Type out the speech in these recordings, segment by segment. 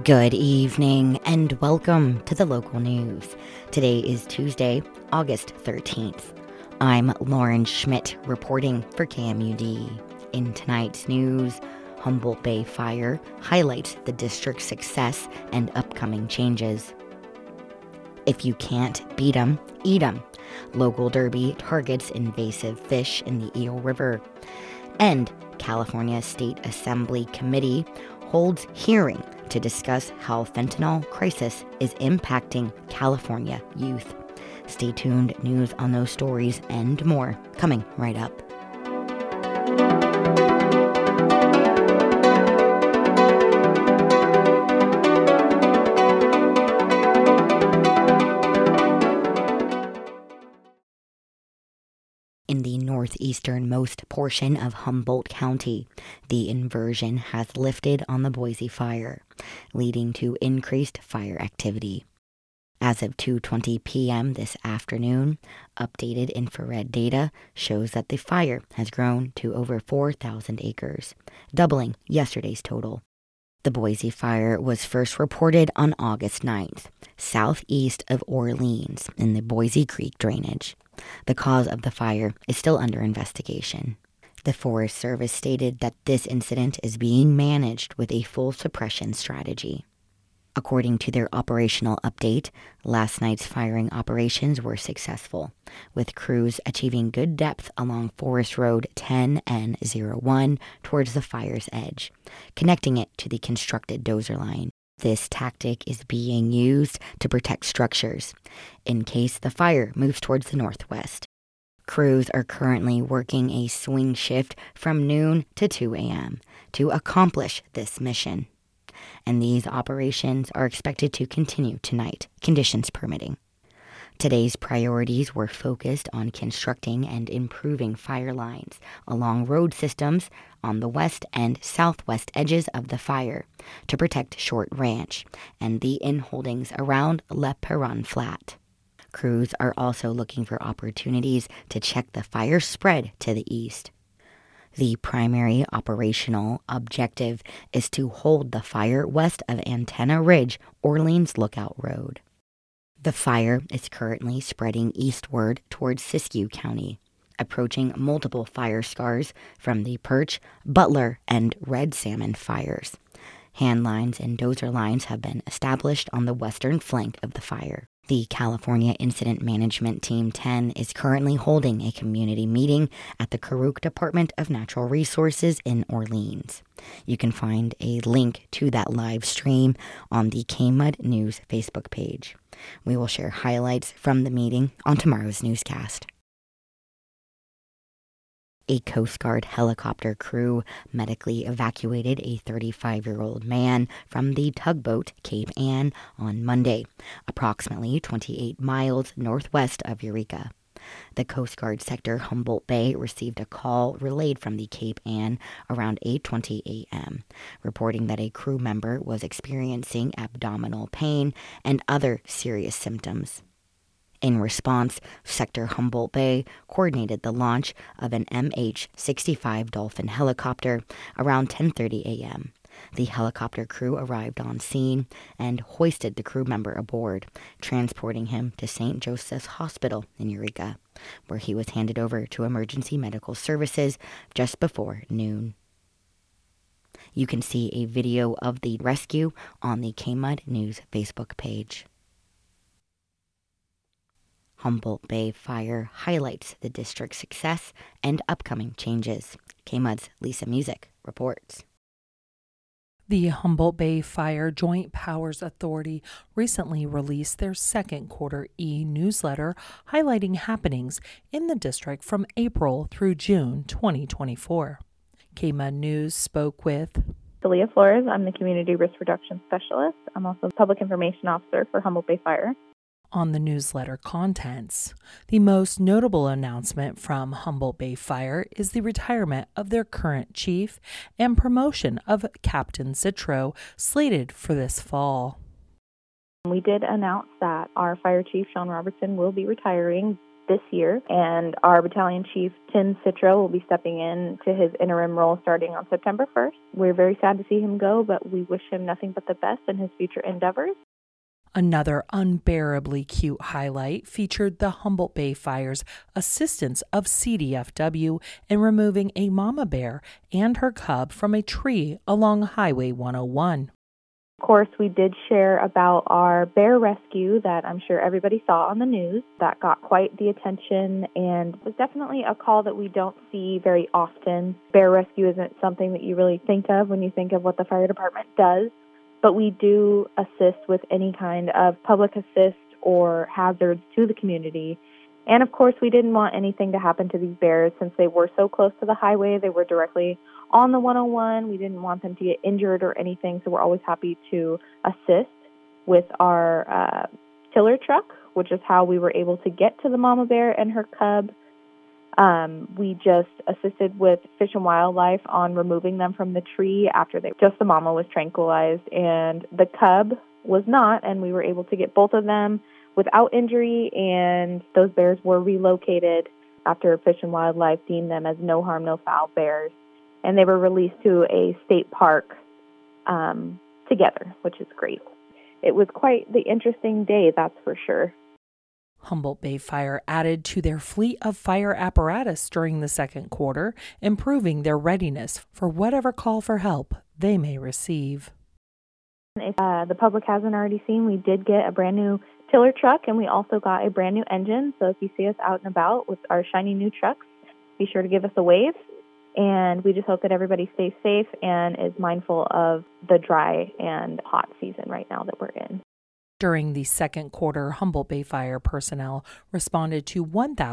Good evening and welcome to the local news. Today is Tuesday, August 13th. I'm Lauren Schmidt reporting for KMUD. In tonight's news, Humboldt Bay Fire highlights the district's success and upcoming changes. If you can't beat 'em, eat 'em. Local derby targets invasive fish in the Eel River. And California State Assembly Committee holds hearing to discuss how fentanyl crisis is impacting California youth. Stay tuned, news on those stories and more coming right up. In the northeasternmost portion of Humboldt County, the inversion has lifted on the Boise fire, leading to increased fire activity. As of 2:20 p.m. this afternoon, updated infrared data shows that the fire has grown to over 4,000 acres, doubling yesterday's total. The Boise fire was first reported on August 9th, southeast of Orleans in the Boise Creek drainage. The cause of the fire is still under investigation. The Forest Service stated that this incident is being managed with a full suppression strategy. According to their operational update, last night's firing operations were successful, with crews achieving good depth along Forest Road 10 and 01 towards the fire's edge, connecting it to the constructed dozer line. This tactic is being used to protect structures in case the fire moves towards the northwest. Crews are currently working a swing shift from noon to 2 a.m. to accomplish this mission. And these operations are expected to continue tonight, conditions permitting. Today's priorities were focused on constructing and improving fire lines along road systems on the west and southwest edges of the fire to protect Short Ranch and the inholdings around Le Perron Flat. Crews are also looking for opportunities to check the fire spread to the east. The primary operational objective is to hold the fire west of Antenna Ridge, Orleans Lookout Road. The fire is currently spreading eastward towards Siskiyou County, approaching multiple fire scars from the Perch, Butler, and Red Salmon fires. Hand lines and dozer lines have been established on the western flank of the fire. The California Incident Management Team 10 is currently holding a community meeting at the Karuk Department of Natural Resources in Orleans. You can find a link to that live stream on the KMUD News Facebook page. We will share highlights from the meeting on tomorrow's newscast. A Coast Guard helicopter crew medically evacuated a 35-year-old man from the tugboat Cape Ann on Monday, approximately 28 miles northwest of Eureka. The Coast Guard sector Humboldt Bay received a call relayed from the Cape Ann around 8:20 a.m., reporting that a crew member was experiencing abdominal pain and other serious symptoms. In response, Sector Humboldt Bay coordinated the launch of an MH-65 Dolphin helicopter around 10:30 a.m. The helicopter crew arrived on scene and hoisted the crew member aboard, transporting him to St. Joseph's Hospital in Eureka, where he was handed over to emergency medical services just before noon. You can see a video of the rescue on the KMUD News Facebook page. Humboldt Bay Fire highlights the district's success and upcoming changes. KMUD's Lisa Music reports. The Humboldt Bay Fire Joint Powers Authority recently released their second quarter e-newsletter highlighting happenings in the district from April through June 2024. KMUD News spoke with Celia Flores. I'm the Community Risk Reduction Specialist. I'm also the Public Information Officer for Humboldt Bay Fire. On the newsletter contents, the most notable announcement from Humboldt Bay Fire is the retirement of their current chief and promotion of Captain Citro, slated for this fall. We did announce that our fire chief, Sean Robertson, will be retiring this year, and our battalion chief, Tim Citro, will be stepping in to his interim role starting on September 1st. We're very sad to see him go, but we wish him nothing but the best in his future endeavors. Another unbearably cute highlight featured the Humboldt Bay Fire's assistance of CDFW in removing a mama bear and her cub from a tree along Highway 101. Of course, we did share about our bear rescue that I'm sure everybody saw on the news. That got quite the attention and was definitely a call that we don't see very often. Bear rescue isn't something that you really think of when you think of what the fire department does, but we do assist with any kind of public assist or hazards to the community. And of course, we didn't want anything to happen to these bears since they were so close to the highway. They were directly on the 101. We didn't want them to get injured or anything, so we're always happy to assist with our tiller truck, which is how we were able to get to the mama bear and her cub. We just assisted with Fish and Wildlife on removing them from the tree after the mama was tranquilized, and the cub was not, and we were able to get both of them without injury, and those bears were relocated after Fish and Wildlife deemed them as no harm, no foul bears. And they were released to a state park together, which is great. It was quite the interesting day, that's for sure. Humboldt Bay Fire added to their fleet of fire apparatus during the second quarter, improving their readiness for whatever call for help they may receive. If the public hasn't already seen, we did get a brand new tiller truck, and we also got a brand new engine. So if you see us out and about with our shiny new trucks, be sure to give us a wave. And we just hope that everybody stays safe and is mindful of the dry and hot season right now that we're in. During the second quarter, Humboldt Bay Fire personnel responded to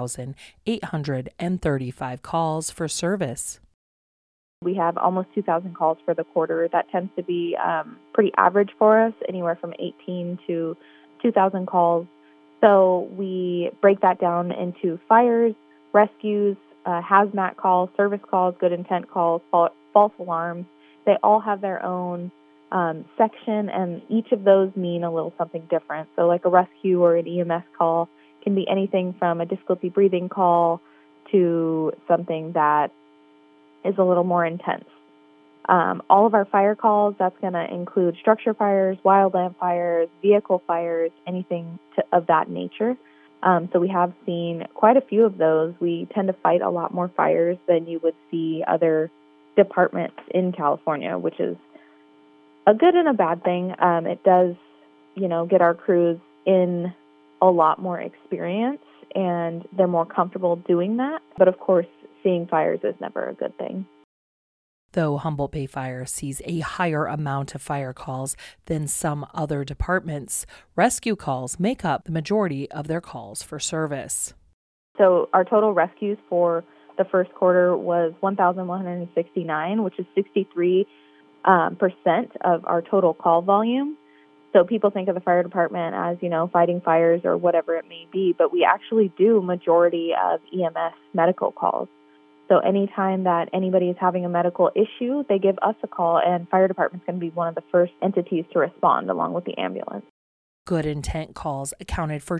1,835 calls for service. We have almost 2,000 calls for the quarter. That tends to be pretty average for us, anywhere from 18 to 2,000 calls. So we break that down into fires, rescues, hazmat calls, service calls, good intent calls, false alarms. They all have their own section, and each of those mean a little something different. So like a rescue or an EMS call can be anything from a difficulty breathing call to something that is a little more intense. All of our fire calls, that's going to include structure fires, wildland fires, vehicle fires, anything of that nature. So we have seen quite a few of those. We tend to fight a lot more fires than you would see other departments in California, which is a good and a bad thing. It does, get our crews in a lot more experience, and they're more comfortable doing that. But of course, seeing fires is never a good thing. Though Humboldt Bay Fire sees a higher amount of fire calls than some other departments, rescue calls make up the majority of their calls for service. So our total rescues for the first quarter was 1,169, which is 63% of our total call volume. So people think of the fire department as, fighting fires or whatever it may be, but we actually do majority of EMS medical calls. So anytime that anybody is having a medical issue, they give us a call, and fire department's going to be one of the first entities to respond along with the ambulance. Good intent calls accounted for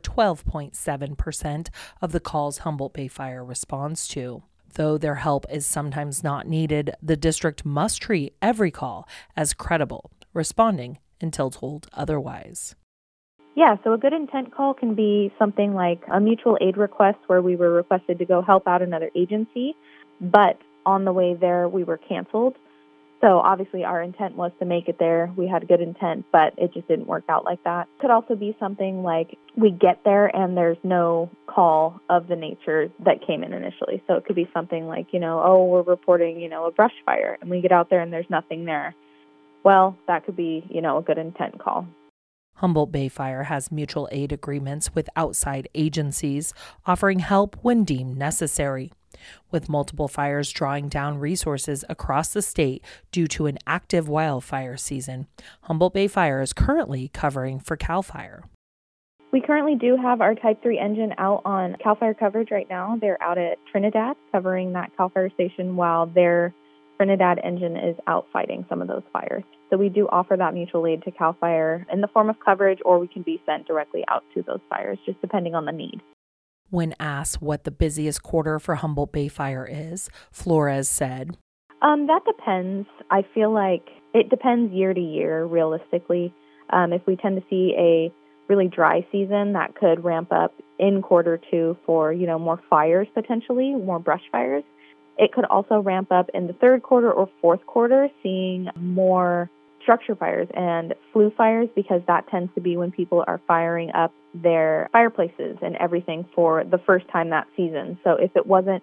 12.7% of the calls Humboldt Bay Fire responds to. Though their help is sometimes not needed, the district must treat every call as credible, responding until told otherwise. Yeah, so a good intent call can be something like a mutual aid request where we were requested to go help out another agency, but on the way there we were canceled. So obviously our intent was to make it there. We had good intent, but it just didn't work out like that. It could also be something like we get there and there's no call of the nature that came in initially. So it could be something like, we're reporting, a brush fire, and we get out there and there's nothing there. Well, that could be, a good intent call. Humboldt Bay Fire has mutual aid agreements with outside agencies, offering help when deemed necessary. With multiple fires drawing down resources across the state due to an active wildfire season, Humboldt Bay Fire is currently covering for CAL FIRE. We currently do have our Type 3 engine out on CAL FIRE coverage right now. They're out at Trinidad covering that CAL FIRE station while their Trinidad engine is out fighting some of those fires. So we do offer that mutual aid to CAL FIRE in the form of coverage, or we can be sent directly out to those fires, just depending on the need. When asked what the busiest quarter for Humboldt Bay Fire is, Flores said, That depends. I feel like it depends year to year, realistically. If we tend to see a really dry season, that could ramp up in quarter two for, more fires potentially, more brush fires. It could also ramp up in the third quarter or fourth quarter, seeing more structure fires and flue fires, because that tends to be when people are firing up their fireplaces and everything for the first time that season. So if it wasn't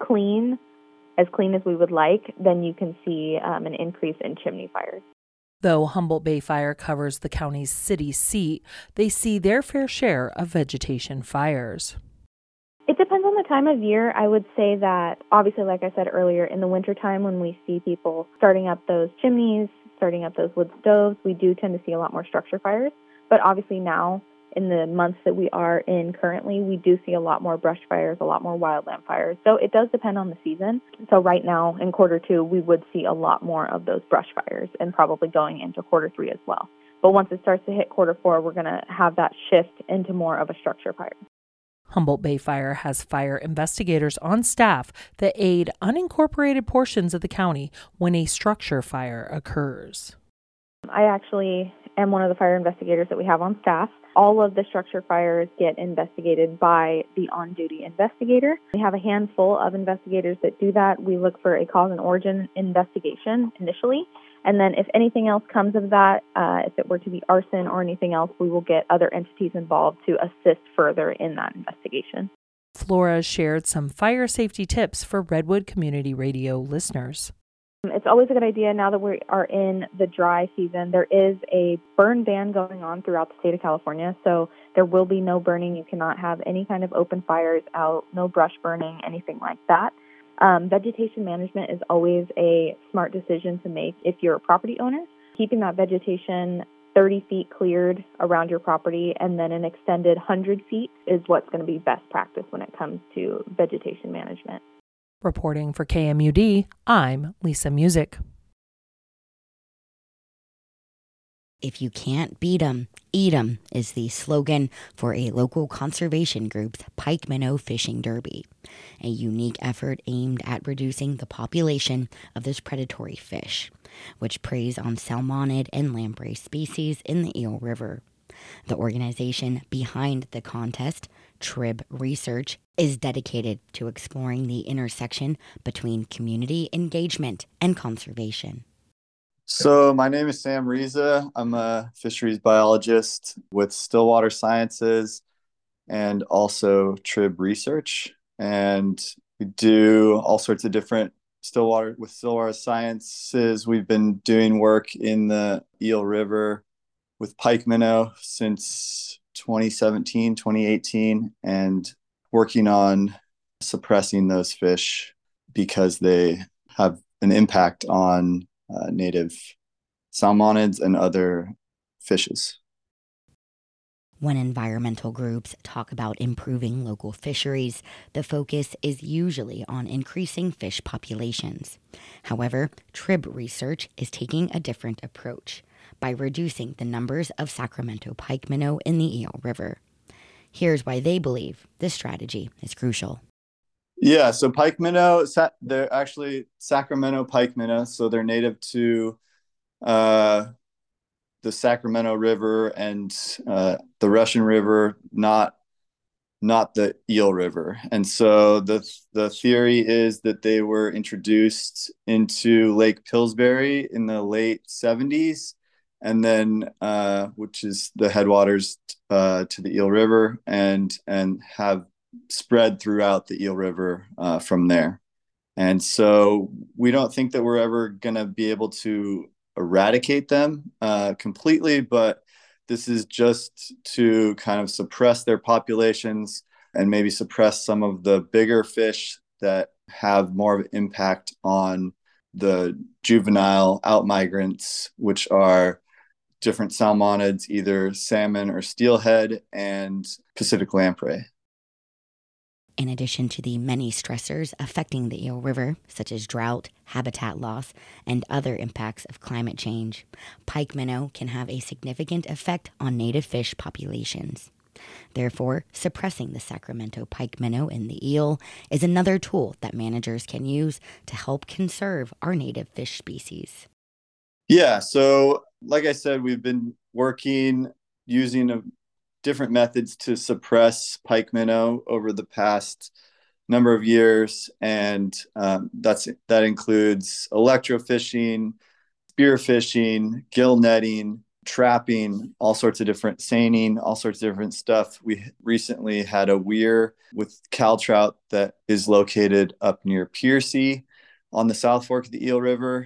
as clean as we would like, then you can see an increase in chimney fires. Though Humboldt Bay Fire covers the county's city seat, they see their fair share of vegetation fires. It depends on the time of year. I would say that, obviously, like I said earlier, in the wintertime when we see people starting up those chimneys, starting up those wood stoves, we do tend to see a lot more structure fires. But obviously now, in the months that we are in currently, we do see a lot more brush fires, a lot more wildland fires. So it does depend on the season. So right now, in quarter two, we would see a lot more of those brush fires, and probably going into quarter three as well. But once it starts to hit quarter four, we're going to have that shift into more of a structure fire. Humboldt Bay Fire has fire investigators on staff that aid unincorporated portions of the county when a structure fire occurs. I actually am one of the fire investigators that we have on staff. All of the structure fires get investigated by the on-duty investigator. We have a handful of investigators that do that. We look for a cause and origin investigation initially, and then if anything else comes of that, if it were to be arson or anything else, we will get other entities involved to assist further in that investigation. Flores shared some fire safety tips for Redwood Community Radio listeners. It's always a good idea, now that we are in the dry season, there is a burn ban going on throughout the state of California, so there will be no burning. You cannot have any kind of open fires out, no brush burning, anything like that. Vegetation management is always a smart decision to make if you're a property owner. Keeping that vegetation 30 feet cleared around your property and then an extended 100 feet is what's going to be best practice when it comes to vegetation management. Reporting for KMUD, I'm Lisa Music. If you can't beat 'em, eat 'em is the slogan for a local conservation group's Pike Minnow Fishing Derby, a unique effort aimed at reducing the population of this predatory fish, which preys on salmonid and lamprey species in the Eel River. The organization behind the contest, Trib Research, is dedicated to exploring the intersection between community engagement and conservation. So my name is Sam Riza. I'm a fisheries biologist with Stillwater Sciences and also Trib Research. And we do all sorts of different Stillwater Sciences. We've been doing work in the Eel River with pike minnow since 2017, 2018, and working on suppressing those fish because they have an impact on native salmonids and other fishes. When environmental groups talk about improving local fisheries, the focus is usually on increasing fish populations. However, Trib Research is taking a different approach by reducing the numbers of Sacramento pike minnow in the Eel River. Here's why they believe this strategy is crucial. Yeah, so pike minnow, they're actually Sacramento pike minnow, so they're native to the Sacramento River and the Russian River, not the Eel River. And so the theory is that they were introduced into Lake Pillsbury in the late 70s, and then which is the headwaters to the Eel River, and have spread throughout the Eel River from there. And so we don't think that we're ever going to be able to eradicate them completely, but this is just to kind of suppress their populations and maybe suppress some of the bigger fish that have more of an impact on the juvenile outmigrants, which are different salmonids, either salmon or steelhead, and Pacific lamprey. In addition to the many stressors affecting the Eel River, such as drought, habitat loss, and other impacts of climate change, pike minnow can have a significant effect on native fish populations. Therefore, suppressing the Sacramento pike minnow in the eel is another tool that managers can use to help conserve our native fish species. Yeah, so like I said, we've been working using different methods to suppress pike minnow over the past number of years, and that includes electrofishing, spear fishing, gill netting, trapping, all sorts of different seining, all sorts of different stuff. We recently had a weir with cow trout that is located up near Piercy on the South Fork of the Eel River.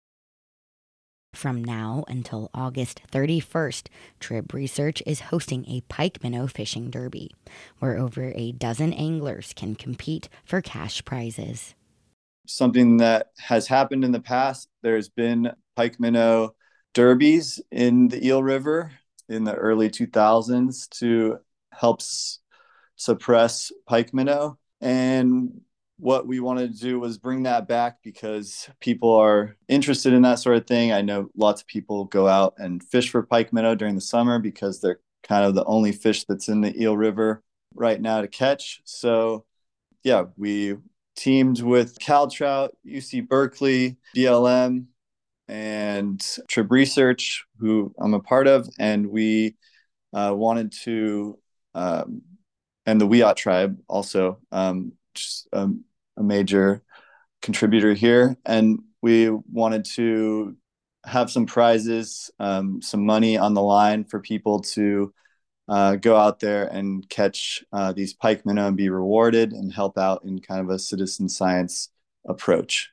From now until August 31st, Trib Research is hosting a pike minnow fishing derby, where over a dozen anglers can compete for cash prizes. Something that has happened in the past, there's been pike minnow derbies in the Eel River in the early 2000s to help suppress pike minnow. And what we wanted to do was bring that back because people are interested in that sort of thing. I know lots of people go out and fish for pike minnow during the summer because they're kind of the only fish that's in the Eel River right now to catch. So yeah, we teamed with Cal Trout, UC Berkeley, BLM, and Trib Research, who I'm a part of, and we wanted to, and the Wiyot tribe also, just a major contributor here, and we wanted to have some prizes, some money on the line for people to go out there and catch these pike minnow and be rewarded and help out in kind of a citizen science approach.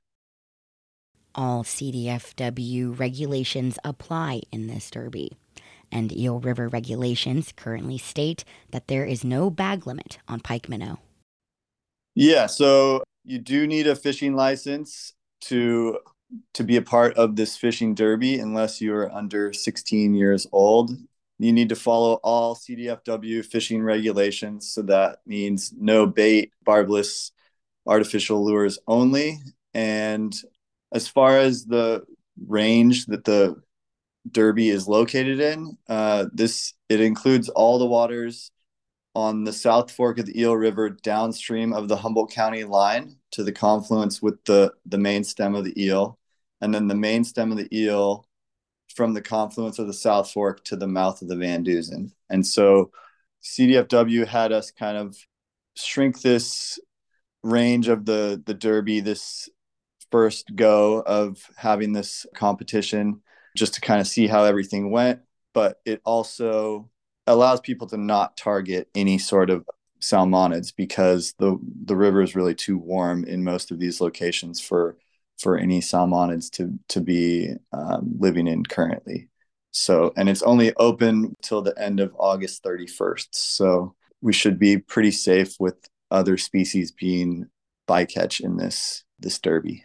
All CDFW regulations apply in this derby, and Eel River regulations currently state that there is no bag limit on pike minnow. Yeah, so you do need a fishing license to be a part of this fishing derby unless you are under 16 years old. You need to follow all CDFW fishing regulations. So that means no bait, barbless, artificial lures only. And as far as the range that the derby is located in, it includes all the waters on the South Fork of the Eel River downstream of the Humboldt County line to the confluence with the main stem of the Eel, and then the main stem of the Eel from the confluence of the South Fork to the mouth of the Van Dusen. And so CDFW had us kind of shrink this range of the derby, this first go of having this competition, just to kind of see how everything went. But it also allows people to not target any sort of salmonids because the river is really too warm in most of these locations for any salmonids to be living in currently. So, and it's only open till the end of August 31st. So we should be pretty safe with other species being bycatch in this derby.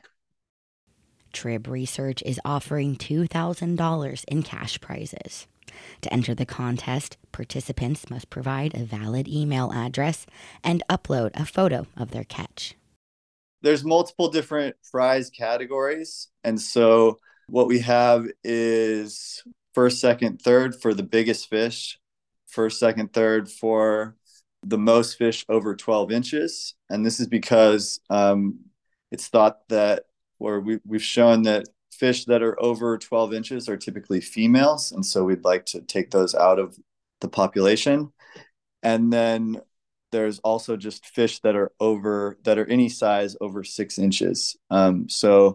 Trib Research is offering $2,000 in cash prizes. To enter the contest, participants must provide a valid email address and upload a photo of their catch. There's multiple different prize categories. And so what we have is first, second, third for the biggest fish, first, second, third for the most fish over 12 inches. And this is because it's thought that, or we've shown that fish that are over 12 inches are typically females. And so we'd like to take those out of the population. And then there's also just fish that are any size over 6 inches. And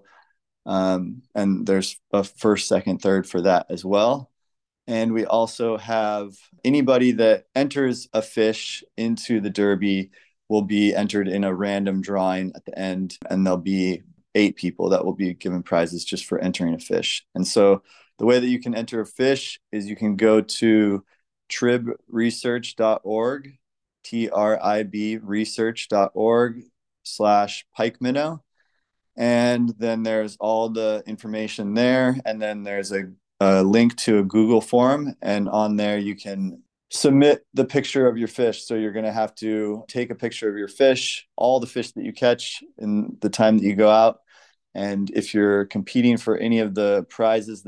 there's a first, second, third for that as well. And we also have anybody that enters a fish into the derby will be entered in a random drawing at the end, and there'll be 8 people that will be given prizes just for entering a fish. And so the way that you can enter a fish is you can go to tribresearch.org, TRIB research.org/pike minnow. And then there's all the information there. And then there's a link to a Google form. And on there, you can submit the picture of your fish. So you're going to have to take a picture of your fish, all the fish that you catch in the time that you go out. And if you're competing for any of the prizes that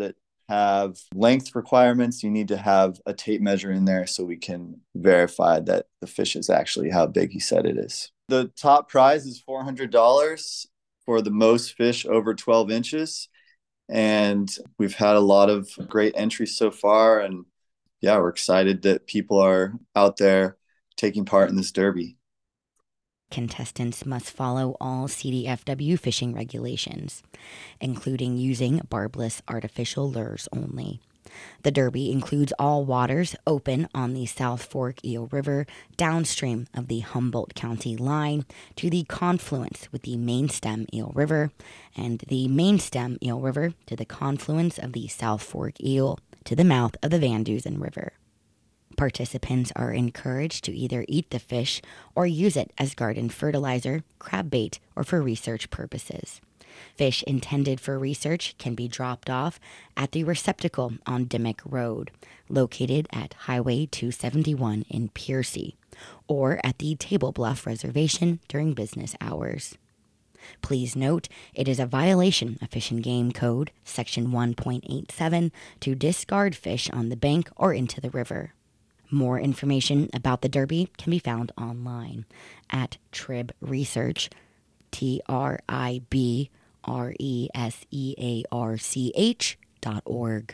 have length requirements. You need to have a tape measure in there so we can verify that the fish is actually how big he said it is. The top prize is $400 for the most fish over 12 inches. And we've had a lot of great entries so far. And yeah, we're excited that people are out there taking part in this derby. Contestants must follow all CDFW fishing regulations, including using barbless artificial lures only. The derby includes all waters open on the South Fork Eel River downstream of the Humboldt County line to the confluence with the Main Stem Eel River, and the Main Stem Eel River to the confluence of the South Fork Eel to the mouth of the Van Dusen River. Participants are encouraged to either eat the fish or use it as garden fertilizer, crab bait, or for research purposes. Fish intended for research can be dropped off at the receptacle on Dimmock Road, located at Highway 271 in Piercy, or at the Table Bluff Reservation during business hours. Please note, it is a violation of Fish and Game Code, Section 1.87, to discard fish on the bank or into the river. More information about the Derby can be found online at Trib Research, TRIBRESEARCH.org.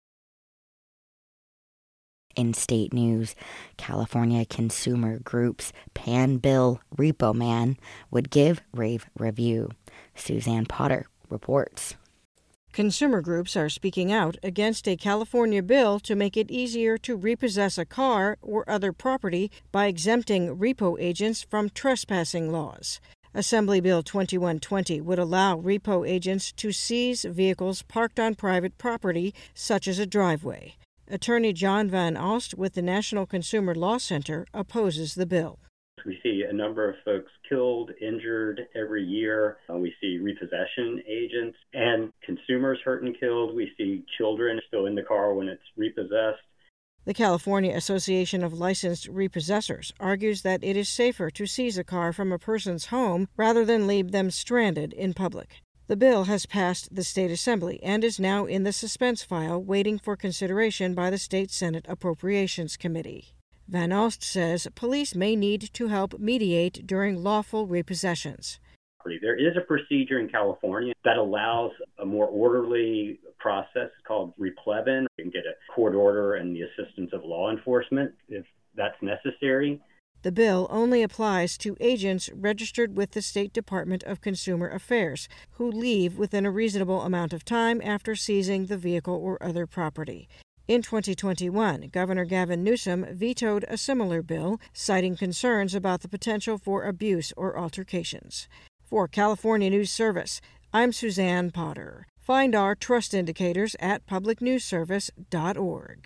In state news, California consumer groups Pan Bill Repo Man would give rave review. Suzanne Potter reports. Consumer groups are speaking out against a California bill to make it easier to repossess a car or other property by exempting repo agents from trespassing laws. Assembly Bill 2120 would allow repo agents to seize vehicles parked on private property, such as a driveway. Attorney John Van Alst with the National Consumer Law Center opposes the bill. We see a number of folks killed, injured every year. We see repossession agents and consumers hurt and killed. We see children still in the car when it's repossessed. The California Association of Licensed Repossessors argues that it is safer to seize a car from a person's home rather than leave them stranded in public. The bill has passed the state assembly and is now in the suspense file waiting for consideration by the state Senate Appropriations Committee. Van Alst says police may need to help mediate during lawful repossessions. There is a procedure in California that allows a more orderly process called replevin. You can get a court order and the assistance of law enforcement if that's necessary. The bill only applies to agents registered with the State Department of Consumer Affairs who leave within a reasonable amount of time after seizing the vehicle or other property. In 2021, Governor Gavin Newsom vetoed a similar bill, citing concerns about the potential for abuse or altercations. For California News Service, I'm Suzanne Potter. Find our trust indicators at publicnewsservice.org.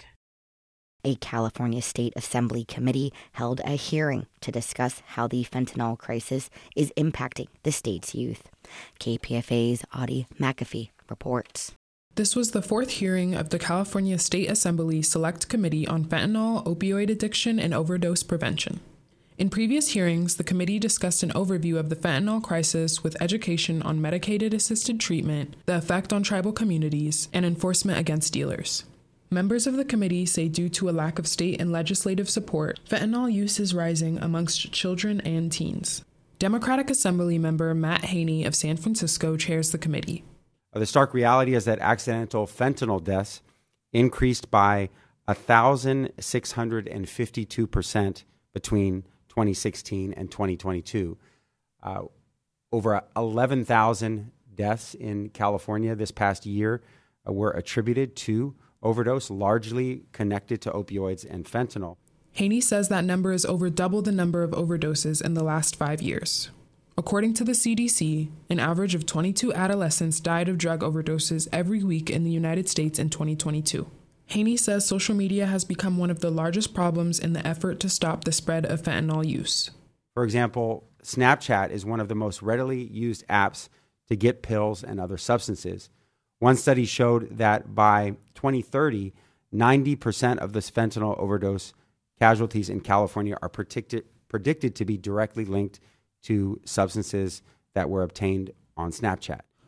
A California State Assembly committee held a hearing to discuss how the fentanyl crisis is impacting the state's youth. KPFA's Audie McAfee reports. This was the fourth hearing of the California State Assembly Select Committee on Fentanyl, Opioid Addiction, and Overdose Prevention. In previous hearings, the committee discussed an overview of the fentanyl crisis with education on medicated-assisted treatment, the effect on tribal communities, and enforcement against dealers. Members of the committee say due to a lack of state and legislative support, fentanyl use is rising amongst children and teens. Democratic Assembly member Matt Haney of San Francisco chairs the committee. The stark reality is that accidental fentanyl deaths increased by 1,652% between 2016 and 2022. Over 11,000 deaths in California this past year were attributed to overdose, largely connected to opioids and fentanyl. Haney says that number is over double the number of overdoses in the last 5 years. According to the CDC, an average of 22 adolescents died of drug overdoses every week in the United States in 2022. Haney says social media has become one of the largest problems in the effort to stop the spread of fentanyl use. For example, Snapchat is one of the most readily used apps to get pills and other substances. One study showed that by 2030, 90% of the fentanyl overdose casualties in California are predicted to be directly linked to substances that were obtained on Snapchat.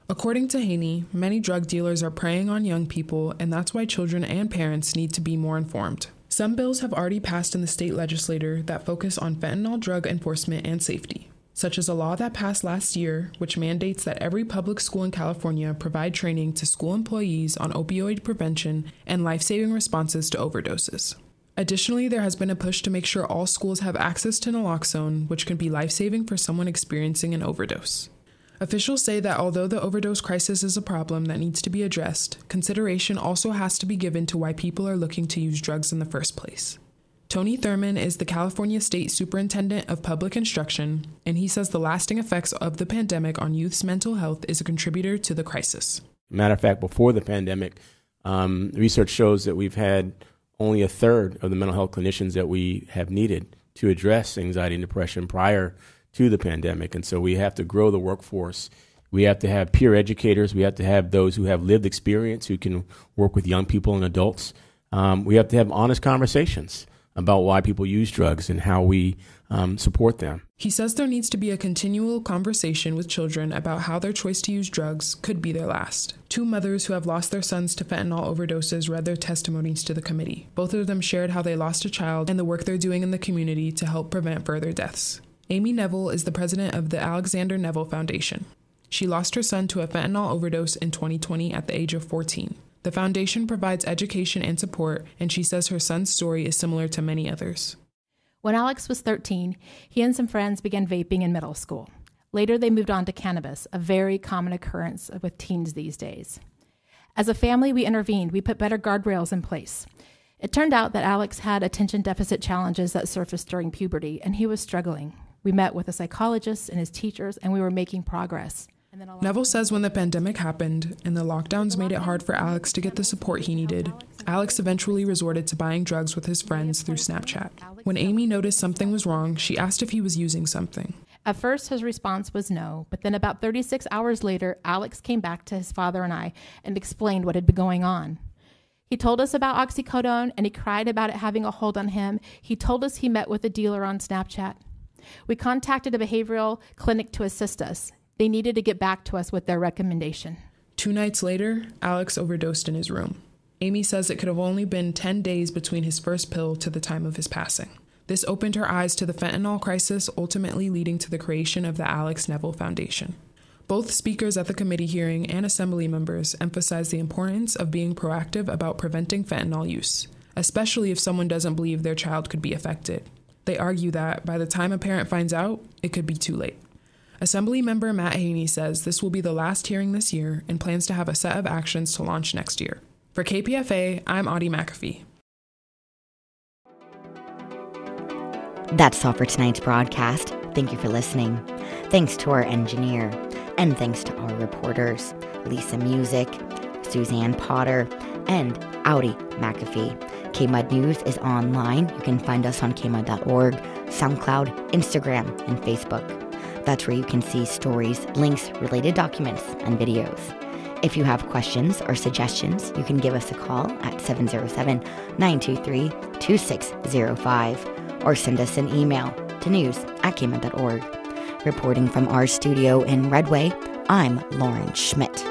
According to Haney, many drug dealers are preying on young people, and that's why children and parents need to be more informed. Some bills have already passed in the state legislature that focus on fentanyl drug enforcement and safety, such as a law that passed last year, which mandates that every public school in California provide training to school employees on opioid prevention and life-saving responses to overdoses. Additionally, there has been a push to make sure all schools have access to naloxone, which can be life-saving for someone experiencing an overdose. Officials say that although the overdose crisis is a problem that needs to be addressed, consideration also has to be given to why people are looking to use drugs in the first place. Tony Thurman is the California State Superintendent of Public Instruction, and he says the lasting effects of the pandemic on youth's mental health is a contributor to the crisis. Matter of fact, before the pandemic, research shows that we've had only a third of the mental health clinicians that we have needed to address anxiety and depression prior to the pandemic. And so we have to grow the workforce. We have to have peer educators. We have to have those who have lived experience who can work with young people and adults. We have to have honest conversations about why people use drugs and how we support them. He says there needs to be a continual conversation with children about how their choice to use drugs could be their last. 2 mothers who have lost their sons to fentanyl overdoses read their testimonies to the committee. Both of them shared how they lost a child and the work they're doing in the community to help prevent further deaths. Amy Neville is the president of the Alexander Neville Foundation. She lost her son to a fentanyl overdose in 2020 at the age of 14. The foundation provides education and support, and she says her son's story is similar to many others. When Alex was 13, he and some friends began vaping in middle school. Later, they moved on to cannabis, a very common occurrence with teens these days. As a family, we intervened. We put better guardrails in place. It turned out that Alex had attention deficit challenges that surfaced during puberty, and he was struggling. We met with a psychologist and his teachers, and we were making progress. Neville says when the pandemic happened and the lockdowns made it hard for Alex to get the support he needed, Alex eventually resorted to buying drugs with his friends through Snapchat. When Amy noticed something was wrong, she asked if he was using something. At first, his response was no, but then about 36 hours later, Alex came back to his father and I and explained what had been going on. He told us about oxycodone, and he cried about it having a hold on him. He told us he met with a dealer on Snapchat. We contacted a behavioral clinic to assist us. They needed to get back to us with their recommendation. 2 nights later, Alex overdosed in his room. Amy says it could have only been 10 days between his first pill to the time of his passing. This opened her eyes to the fentanyl crisis, ultimately leading to the creation of the Alex Neville Foundation. Both speakers at the committee hearing and assembly members emphasized the importance of being proactive about preventing fentanyl use, especially if someone doesn't believe their child could be affected. They argue that by the time a parent finds out, it could be too late. Assembly member Matt Haney says this will be the last hearing this year and plans to have a set of actions to launch next year. For KPFA, I'm Audie McAfee. That's all for tonight's broadcast. Thank you for listening. Thanks to our engineer, and thanks to our reporters, Lisa Music, Suzanne Potter, and Audie McAfee. KMUD News is online. You can find us on kmud.org, SoundCloud, Instagram, and Facebook. That's where you can see stories, links, related documents, and videos. If you have questions or suggestions, you can give us a call at 707-923-2605 or send us an email to news@kmud.org. Reporting from our studio in Redway, I'm Lauren Schmidt.